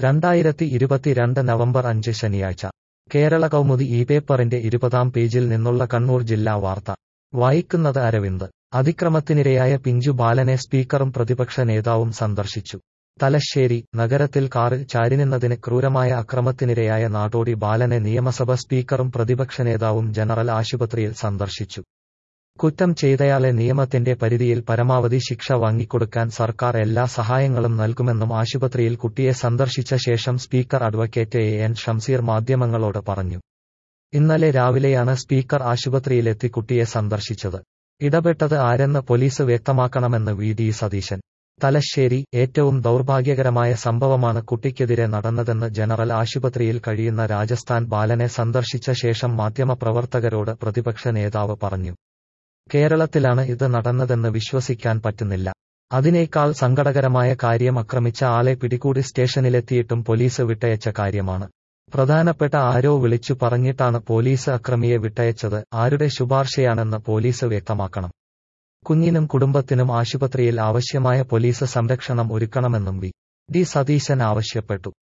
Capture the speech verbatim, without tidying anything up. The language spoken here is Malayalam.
രണ്ടായിരത്തി ഇരുപത്തിരണ്ട് നവംബർ അഞ്ച് ശനിയാഴ്ച കേരള കൗമുദി ഈ പേപ്പറിന്റെ ഇരുപതാം പേജിൽ നിന്നുള്ള കണ്ണൂർ ജില്ലാ വാർത്ത വായിക്കുന്നത് അരവിന്ദ്. അതിക്രമത്തിനിരയായ പിഞ്ചു ബാലനെ സ്പീക്കറും പ്രതിപക്ഷ നേതാവും സന്ദർശിച്ചു. തലശ്ശേരി നഗരത്തിൽ കാറിൽ ചാരിനിന്നതിന് ക്രൂരമായ അക്രമത്തിനിരയായ നാടോടി ബാലനെ നിയമസഭ സ്പീക്കറും പ്രതിപക്ഷ നേതാവും ജനറൽ ആശുപത്രിയിൽ സന്ദർശിച്ചു. കുറ്റം ചെയ്തയാളെ നിയമത്തിന്റെ പരിധിയിൽ പരമാവധി ശിക്ഷ വാങ്ങിക്കൊടുക്കാൻ സർക്കാർ എല്ലാ സഹായങ്ങളും നൽകുമെന്നും ആശുപത്രിയിൽ കുട്ടിയെ സന്ദർശിച്ച ശേഷം speaker advocate A N Shamseer മാധ്യമങ്ങളോട് പറഞ്ഞു. ഇന്നലെ രാവിലെയാണ് സ്പീക്കർ ആശുപത്രിയിലെത്തി കുട്ടിയെ സന്ദർശിച്ചത്. ഇടപെട്ടത് ആരെന്ന് പോലീസ് വ്യക്തമാക്കണമെന്ന് വി ഡി സതീശൻ. തലശ്ശേരി ഏറ്റവും ദൗർഭാഗ്യകരമായ സംഭവമാണ് കുട്ടിക്കെതിരെ നടന്നതെന്ന് ജനറൽ ആശുപത്രിയിൽ കഴിയുന്ന രാജസ്ഥാൻ ബാലനെ സന്ദർശിച്ച ശേഷം മാധ്യമപ്രവർത്തകരോട് പ്രതിപക്ഷ നേതാവ് പറഞ്ഞു. കേരളത്തിലാണ് ഇത് നടന്നതെന്ന് വിശ്വസിക്കാൻ പറ്റുന്നില്ല. അതിനേക്കാൾ സങ്കടകരമായ കാര്യം ആക്രമിച്ച ആളെ പിടികൂടി സ്റ്റേഷനിലെത്തിയിട്ടും പോലീസ് വിട്ടയച്ച കാര്യമാണ്. പ്രധാനപ്പെട്ട ആരോ വിളിച്ചു പറഞ്ഞിട്ടാണ് പോലീസ് അക്രമിയെ വിട്ടയച്ചത്. ആരുടെ ശുപാർശയാണെന്ന് പോലീസ് വ്യക്തമാക്കണം. കുഞ്ഞിനും കുടുംബത്തിനും ആശുപത്രിയിൽ ആവശ്യമായ പോലീസ് സംരക്ഷണം ഒരുക്കണമെന്നും വി ഡി സതീശൻ ആവശ്യപ്പെട്ടു.